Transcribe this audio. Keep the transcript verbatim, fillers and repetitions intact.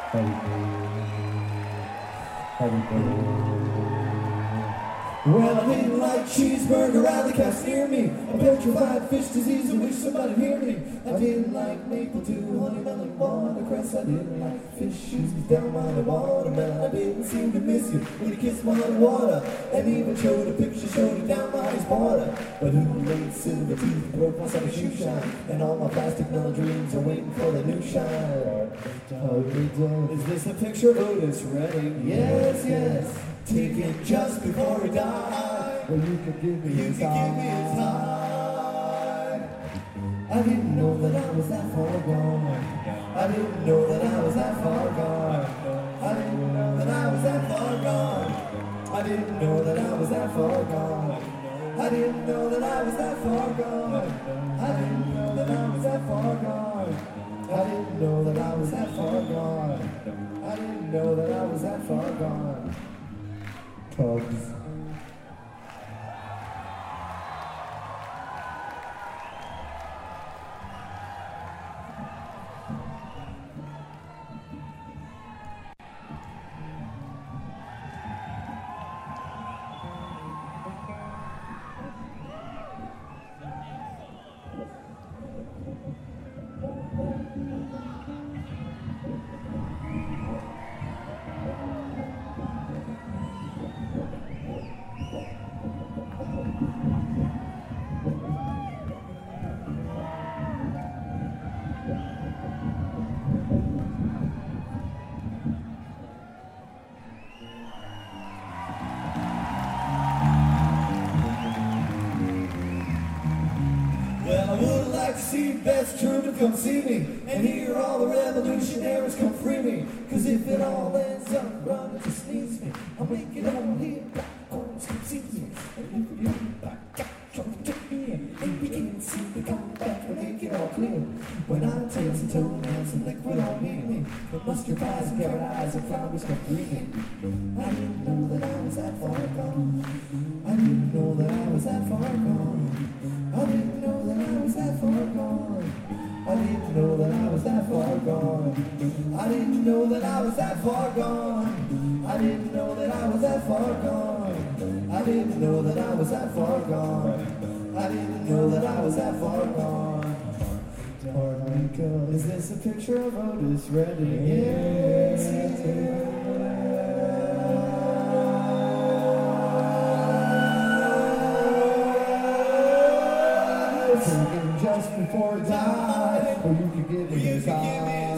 How we go? How we go? Well, I didn't like cheeseburger, rather cast near me. A petrified fish disease, I wish somebody'd hear me. I didn't like maple too, honey melon, watercress. I didn't like fish shoes down my watermelon. I didn't seem to miss you when you kissed my water. And even showed a picture, showed it down my border. But who laid silver teeth, broke my summer shoe shine. And all my plastic melon dreams are waiting for the new shine. Is this a picture of Otis Redding? Yes, yes. Taken just before he died. Well, you could give me you his time. I didn't know that I was that far gone. I didn't know that I was that far gone. I didn't know that I was that far gone. I didn't know that I was that far gone. I didn't know that I was that far gone. I didn't know that I was that far gone. I didn't know that I was that far gone. I didn't know that I was that far gone. Tugs. Well, I would like to see Best Truman come see me and hear all the revolutionaries come free me. Cause if it all ends up running to sneeze me, I'll make it all here, black horns come seize me. And if you back out, try to take me in, and we can see me come back and make it all clear. When I tails and toenails and liquid all meet me, but mustard pies and carrot eyes and flowers come greeting. I didn't know that I was that far gone. I didn't know that I was that far gone. I didn't know that I was that far gone. I didn't know that I was that far gone. I didn't know that I was that far gone. I didn't know that I was that far gone. I didn't know that I was that far gone. I didn't know that I was that far gone. Harmonica, is this a picture of Otis Redding? Yes, it is. Just before I die, or you can give me a time.